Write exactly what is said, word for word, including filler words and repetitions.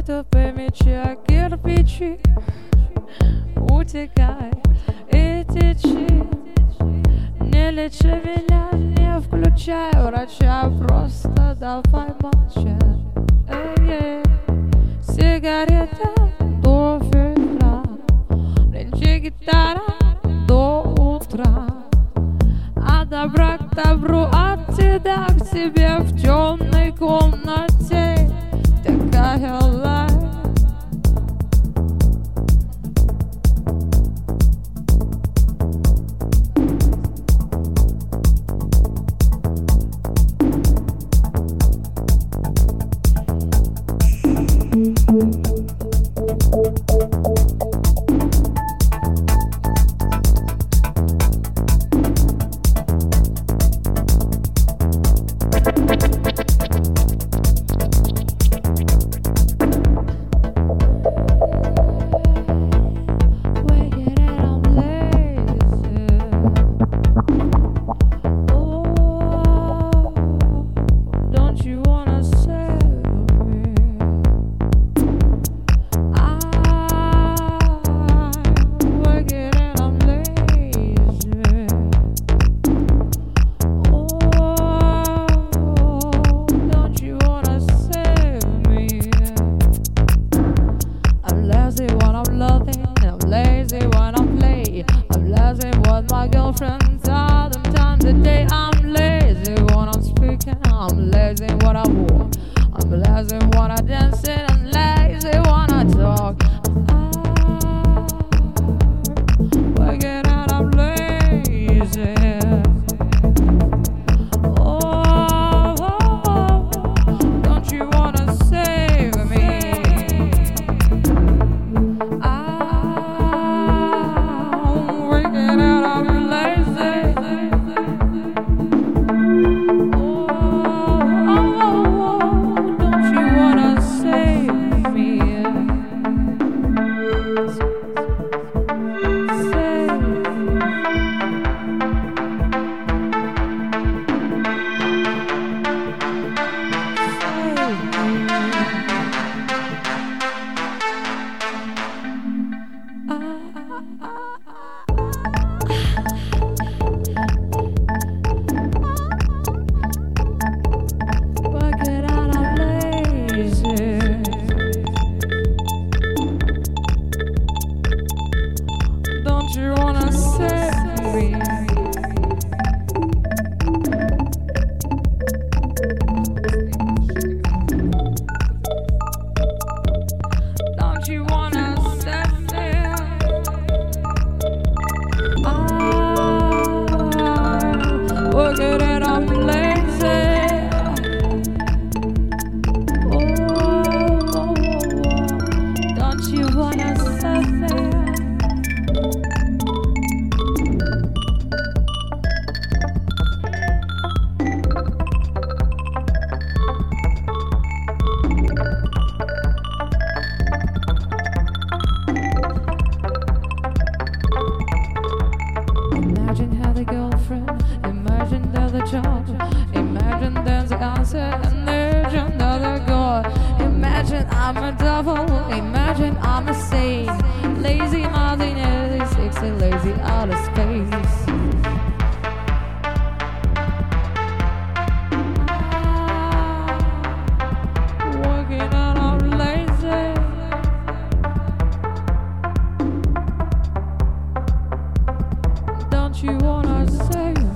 тупые мечи, а кирпичи. Утекай и течи, не лечи меня, не включай врача, просто давай молчать. Эй-эй. Сигарета до фильтра, плечи гитара до утра. А добра к добру, от тебя к тебе в темной комнате такая лай. My girlfriends all the time today. I'm lazy when I'm speaking, I'm lazy when I walk, I'm lazy when I dance, and I'm lazy when I talk. I work it out, I'm lazy. Oh, oh, oh, don't you wanna save me? I'm working out, I'm lazy. Don't you wanna save me? Don't you wanna save me? I'm working and I'm lazy. Oh, don't you wanna save me? Imagine how the girlfriend, imagine there's a job, imagine there's the answer, and there's another god. Imagine I'm a devil, imagine I'm a saint, lazy Martin eighty-six, lazy out of space. Working out, I'm lazy. Don't you wanna save